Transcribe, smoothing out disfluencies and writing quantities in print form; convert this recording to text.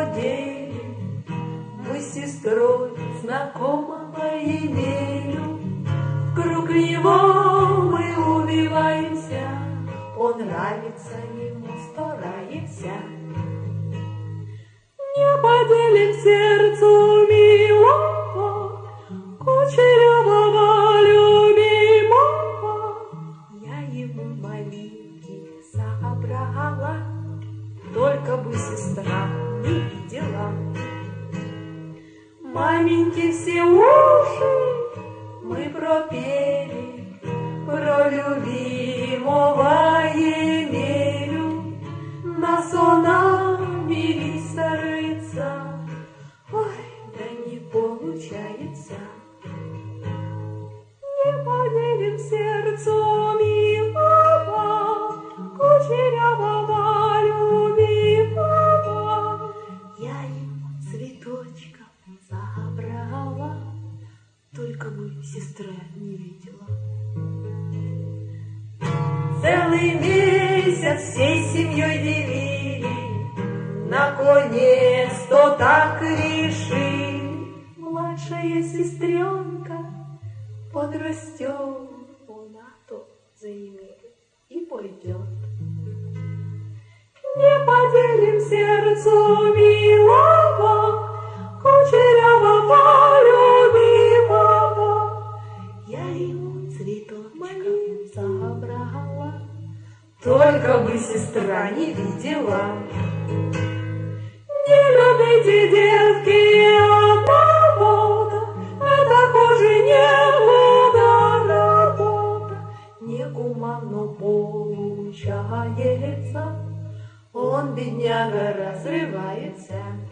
деле. Мы с сестрой знакомого имели. Вокруг него мы убиваемся, он нравится ему, стараемся. Не поделим сердцу милого, кучерявого любимого. Я ему маленький собрала, только бы сестра не видела. Маменьки все уши мы пропели про любимого Емелю. Нас он обелить старается, ой, да не получается. Не поделим сердцу милого, кучерявого любимого. Я ему цветочков забрала, только бы сестра не видела. Целый месяц всей семьей делили, наконец-то так решили. Младшая сестренка подрастет, она то за Емелю и пойдет. Не поделим сердцу милого, кучерявого любимого. Я ему цветочков забрала, только бы сестра не видела. Не любите, детки, одного, это хуже некуда работа. Негуманно получается, он, бедняга, разрывается.